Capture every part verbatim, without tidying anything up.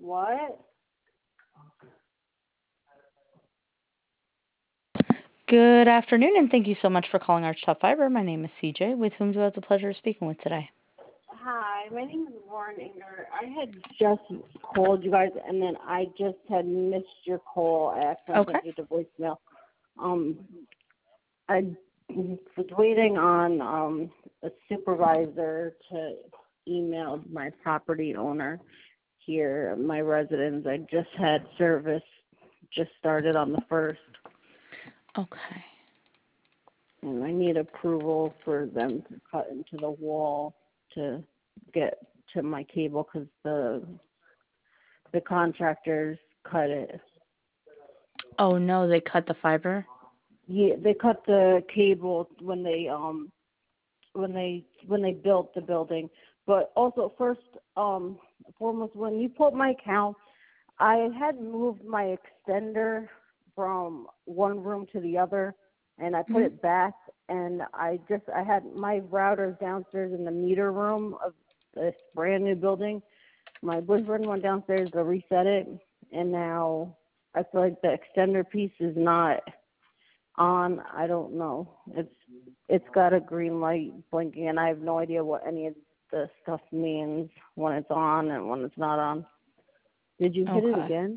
What? Good afternoon, and thank you so much for calling Arch Top Fiber. My name is C J, with whom do I have the pleasure of speaking with today? Hi, my name is Lauren Inger. I had just called you guys, and then I just had missed your call. I accidentally Okay. sent you to voicemail. Um, I was waiting on um a supervisor to email my property owner here, my residence. I just had service, just started on the first, Okay. and I need approval for them to cut into the wall to get to my cable because the the contractors cut it. Oh no, they cut the fiber? Yeah, they cut the cable when they um when they when they built the building. But also first um foremost, when you put my account, I had moved my extender from one room to the other, and I put Hmm. it back, and I just I had my routers downstairs in the meter room of this brand new building. My boyfriend went downstairs to reset it, and now I feel like the extender piece is not on. I don't know. It's it's got a green light blinking, and I have no idea what any of the stuff means when it's on and when it's not on. Did you hit it Okay. again?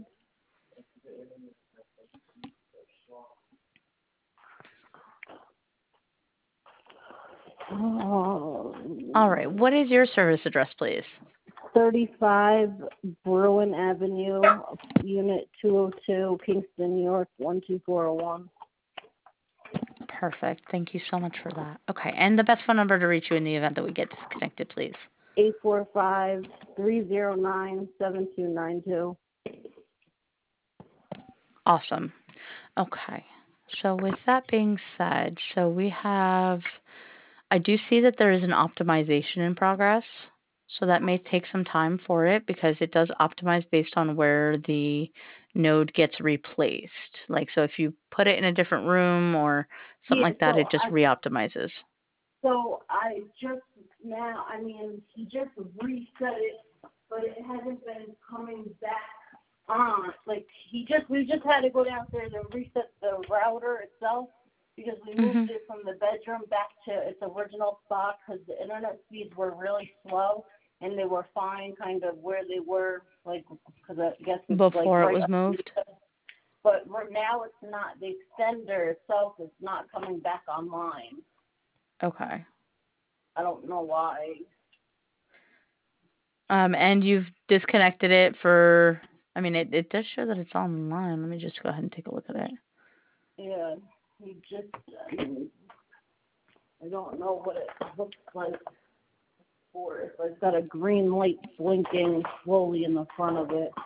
Oh, All right. What is your service address, please? thirty-five Bruin Avenue, Unit two oh two, Kingston, New York, one two four oh one. Perfect. Thank you so much for that. Okay. And the best phone number to reach you in the event that we get disconnected, please. eight four five, three zero nine, seven two nine two. Awesome. Okay. So with that being said, so we have I do see that there is an optimization in progress. So that may take some time for it because it does optimize based on where the node gets replaced. Like, so if you put it in a different room or something Yeah, like that, so it just I re-optimizes. so I just now I mean he just reset it, but it hasn't been coming back on. Like he just we just had to go downstairs and reset the router itself because we moved Hmm. it from the bedroom back to its original spot because the internet speeds were really slow and they were fine kind of where they were, like because I guess it's like Before it right was underneath moved. us. But right now it's not, the extender itself is not coming back online. Okay. I don't know why. Um, and you've disconnected it for, I mean, it, it does show that it's online. Let me just go ahead and take a look at it. Yeah, he just, I mean, I don't know what it looks like for it, but it's got a green light blinking slowly in the front of it.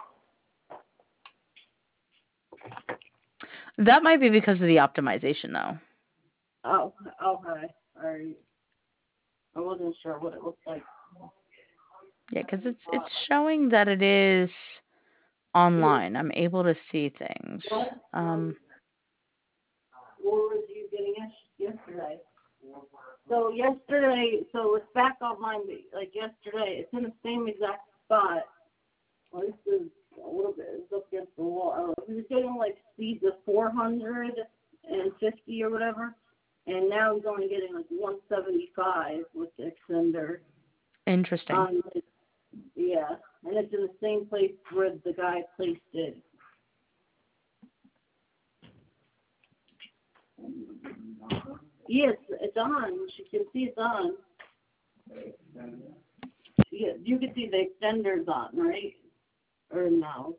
That might be because of the optimization, though. Oh, okay, all right. I wasn't sure what it looked like. Yeah, because it's it's showing that it is online. I'm able to see things. What, um, Um, what was you getting yesterday? So yesterday, so it's back online, like yesterday, it's in the same exact spot. Well, this is a little bit, it's up against the wall. I don't know. He was getting like speeds of four hundred fifty or whatever, and now he's only getting like one seventy-five with the extender. Interesting. Um, yeah, and it's in the same place where the guy placed it. Yes, it's on. You can see it's on. Yeah, you can see the extender's on, right? Or no?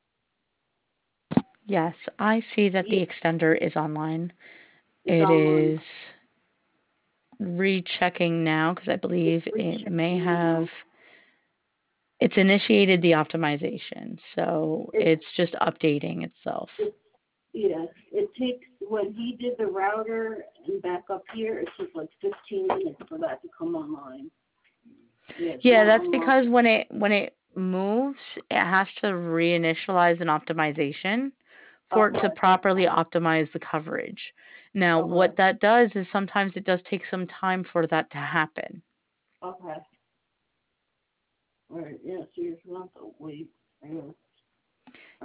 Yes, I see that Yeah, the extender is online. it's It online. is rechecking now because I It's believe it may rechecking now. have it's initiated the optimization. So It's it's just updating itself. it's yeah. It takes when he did the router and back up here. It took like fifteen minutes for that to come online. Yeah, it's Yeah, not that's online. because when it when it moves, it has to reinitialize an optimization for it to Okay. properly optimize the coverage. Now, Okay. what that does is sometimes it does take some time for that to happen. Okay. All right. Yeah. So you're going to have to wait. Yeah.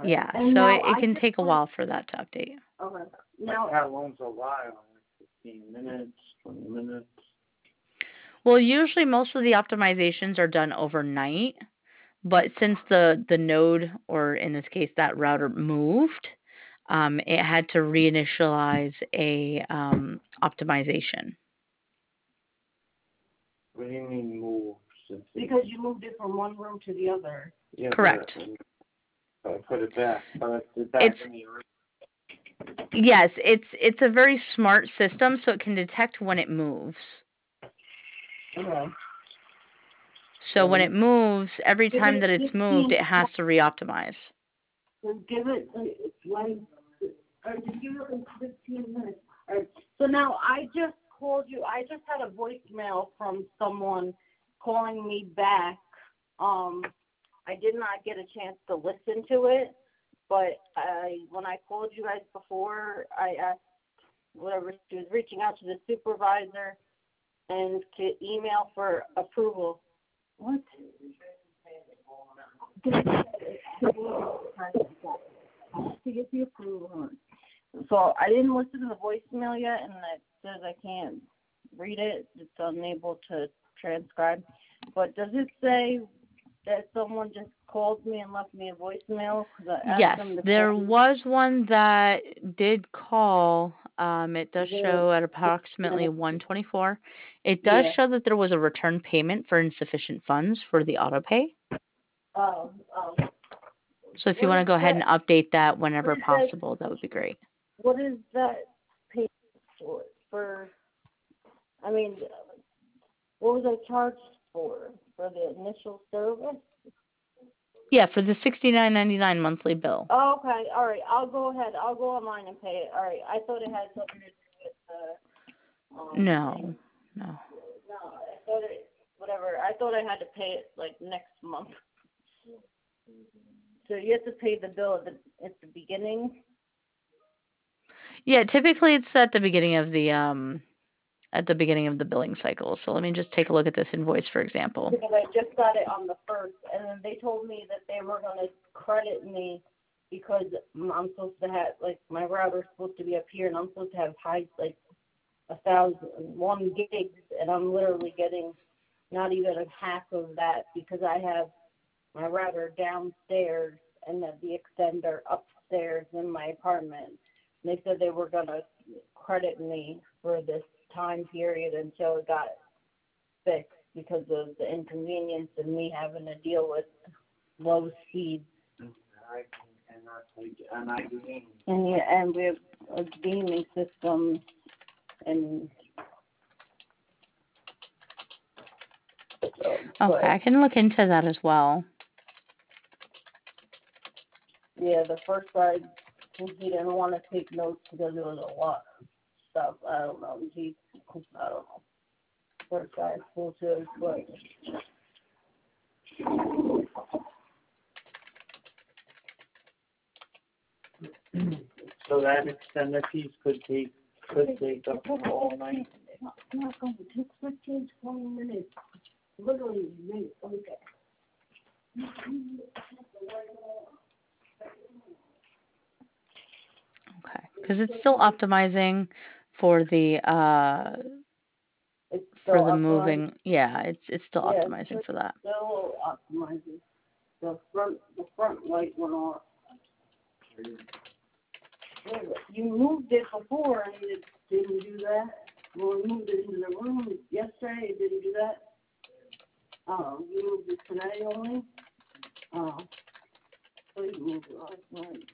Yeah, And so now it, it I can just take a went, while for that to update. okay. Now, How long's a while? Like fifteen minutes, twenty minutes? Well, usually most of the optimizations are done overnight, but since the the node, or in this case that router, moved, um, it had to reinitialize a um, optimization. What do you mean move? Since it- because you moved it from one room to the other. yeah, Correct. But I put it back. But I put it back It's in the original. yes, it's it's a very smart system, so it can detect when it moves. Okay. So when it moves, every Give time it that it's moved, fifteen, it has to reoptimize. so give it, uh, like, or just give it like fifteen minutes. Or, so now I just called you, I just had a voicemail from someone calling me back. Um, I did not get a chance to listen to it, but I, when I called you guys before, I asked whatever, she was reaching out to the supervisor and to email for approval. What? To get the approval. So I didn't listen to the voicemail yet, and it says I can't read it. It's unable to transcribe. But does it say that someone just called me and left me a voicemail? 'Cause I asked Yes, them to there call me. was one that did call. Um, it does show at approximately one twenty-four. It does Yeah. show that there was a return payment for insufficient funds for the auto pay. Oh, oh. So if you What want to is go ahead and that? update that whenever What is that? possible, that would be great. What is that pay for? For, I mean, what was I charged for? For the initial service? Yeah, for the sixty-nine ninety-nine monthly bill. Oh, okay. All right. I'll go ahead. I'll go online and pay it. All right. I thought it had something to do with the. Um, No, thing. no. No, I thought it. Whatever. I thought I had to pay it like next month. So you have to pay the bill at the at the beginning. Yeah, typically it's at the beginning of the um at the beginning of the billing cycle. So let me just take a look at this invoice, for example. Because I just got it on the first, and then they told me that they were going to credit me because I'm supposed to have, like, my router's supposed to be up here, and I'm supposed to have high, like, a thousand, one gigs, and I'm literally getting not even a half of that because I have my router downstairs and then the extender upstairs in my apartment. And they said they were going to credit me for this time period until it got fixed because of the inconvenience of me having to deal with low speeds. And I and I gaming. And yeah, and we have a gaming system, and so, Okay, I can look into that as well. yeah, the first guy, he didn't want to take notes because it was a lot of stuff. I don't know. He, I don't know. First guy, full to his foot. So that extended piece could take could take up all night. It's not going to take fifteen, twenty minutes. Literally minutes. Okay. Okay, because it's still optimizing for the uh It's for still the optimizing. moving. Yeah, it's it's still Yeah, optimizing it's for that. still optimizing. The front, the front light went off. You moved it before and it didn't do that. Well, we moved it into the room yesterday, it didn't do that. Oh, you moved it today only? Oh. So you moved it last night.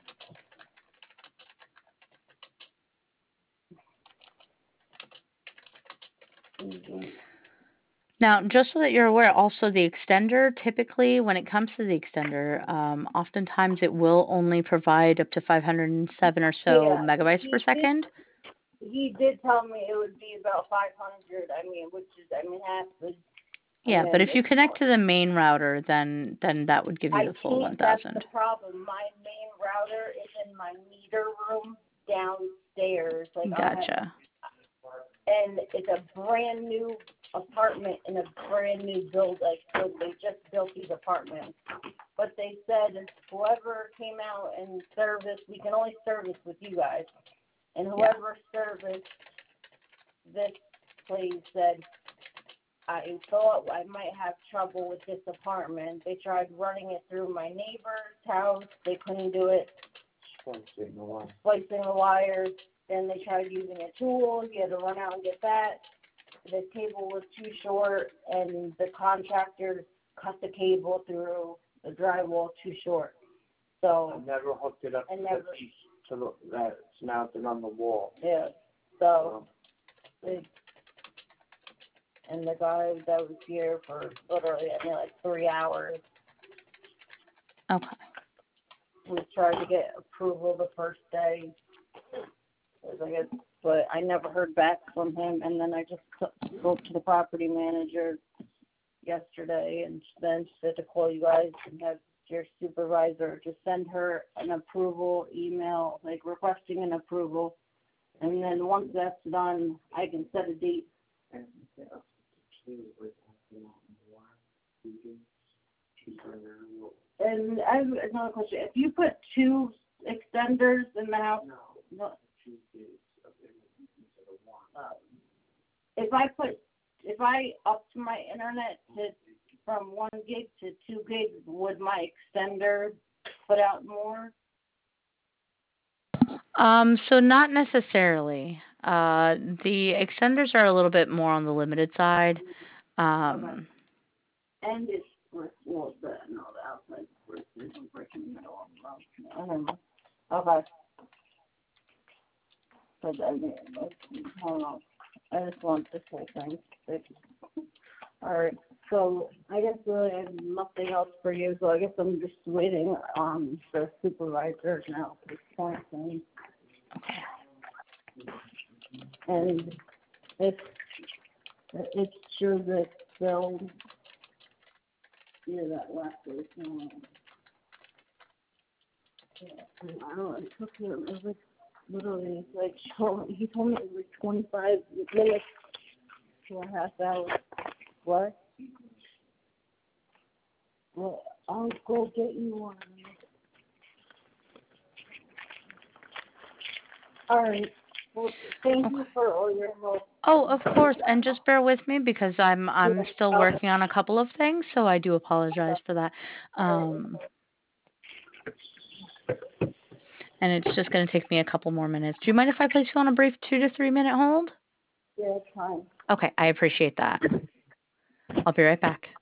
Mm-hmm. Now, just so that you're aware, also the extender, typically when it comes to the extender, um, oftentimes it will only provide up to five hundred seven or so Yeah, megabytes he per did, second. he did tell me it would be about five hundred, I mean, which is, I mean, half the, Yeah, but and if you it's, connect to the main router, then then that would give you I the full can't, that's the one thousand. problem. My main router is in my meter room downstairs. Like, I have, Gotcha. and it's a brand new apartment in a brand new build, like, so they just built these apartments. But they said whoever came out and serviced, we can only service with you guys. And whoever serviced this place said, I thought I might have trouble with this apartment. They tried running it through my neighbor's house. They couldn't do it. Splicing the line. Splicing the wires. Then they tried using a tool. You had to run out and get that. The cable was too short, and the contractor cut the cable through the drywall too short. I So, never hooked it up I to never- the piece to the, that's mounted on the wall. yeah. So, they, and the guy that was here for literally, I mean, like three hours, Okay. we tried to get approval the first day. It was, I guess, but I never heard back from him. And then I just t- spoke to the property manager yesterday, and then she said to call you guys and have your supervisor just send her an approval email, like requesting an approval. And then once that's done, I can set a date. And, yeah, she was like, And I have another question. If you put two extenders in the house, no, no, two gigs of internet instead of one. uh, if I put, if I up to my internet to from one gig to two gigs, would my extender put out more? Um, so not necessarily. Uh, the extenders are a little bit more on the limited side. Um, And it's brick, well, the, no, the outside brick, there's no brick in the middle of them. I don't know. Okay. But I mean, I don't know. I just want this whole thing fixed. All right. So I guess really I have nothing else for you. So I guess I'm just waiting on the supervisor now at this point. And, and if it's true that they'll yeah, that last week. Um, yeah, I don't know. It took him. It was like literally like show, he told me it was like twenty-five minutes to a half hour. What? Well, I'll go get you one. All right. Well, thank you for all your help. oh, of course, and just bear with me because I'm I'm still working on a couple of things, so I do apologize for that. Um, and it's just going to take me a couple more minutes. Do you mind if I place you on a brief two to three minute hold? Yeah, it's fine. Okay, I appreciate that. I'll be right back.